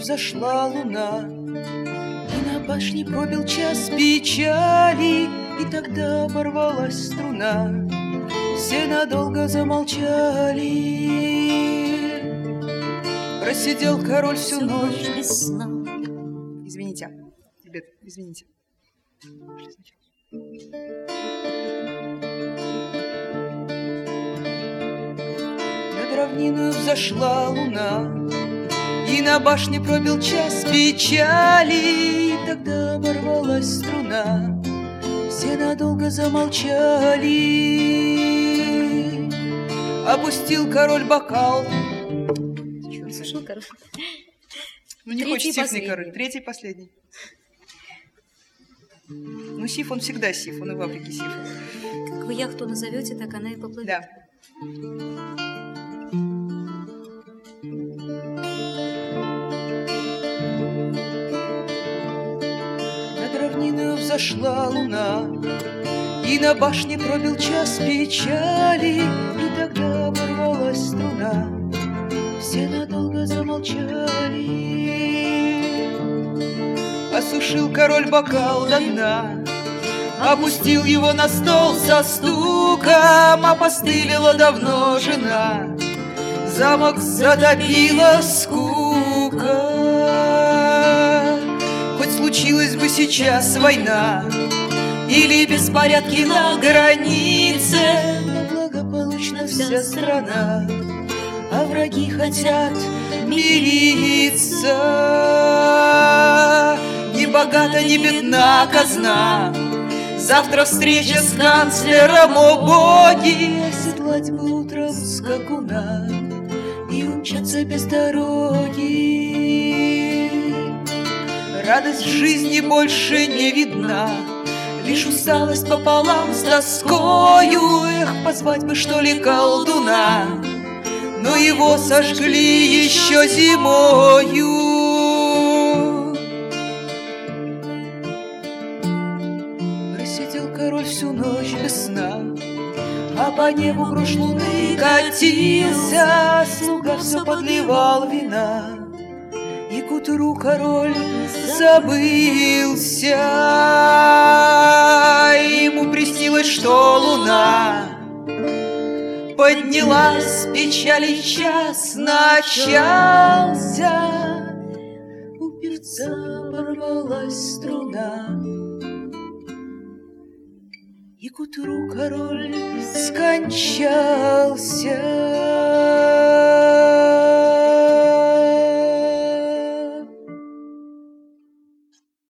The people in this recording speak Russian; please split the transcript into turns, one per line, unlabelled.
взошла луна, и на башне пробил час печали, и тогда оборвалась струна. Все надолго замолчали. Просидел король всю ночь без сна. Извините, ребят, извините. Над равниной взошла луна, и на башне пробил час печали, и тогда оборвалась струна. Все надолго замолчали. Опустил король бокал.
Чего, сушил король?
Ну не хочет сифный король. Третий последний. Ну сиф, он всегда сиф, он и в Африке сиф.
Как вы яхту назовете, так она и поплывет.
Да. Над равниной взошла луна, и на башне пробил час печали, и тогда оборвалась струна. Все надолго замолчали. Осушил король бокал до дна, опустил его на стол со стуком. Опостылила давно жена, замок затопила скука. Хоть случилась бы сейчас война или беспорядки на границе, но благополучна вся страна, а враги хотят мириться. Ни богата, ни бедна казна, завтра встреча с канцлером, о боги. Оседлать бы утром скакуна и умчаться без дороги. Радость жизни больше не видна, лишь усталость пополам с тоскою. Эх, позвать бы, что ли, колдуна, но его сожгли еще зимою. Просидел король всю ночь без сна, а по небу груш луны катился. Слуга все подливал вина, и к утру король забылся. Ему приснилось, что луна поднялась, печали час начался. У певца порвалась струна, и к утру король скончался.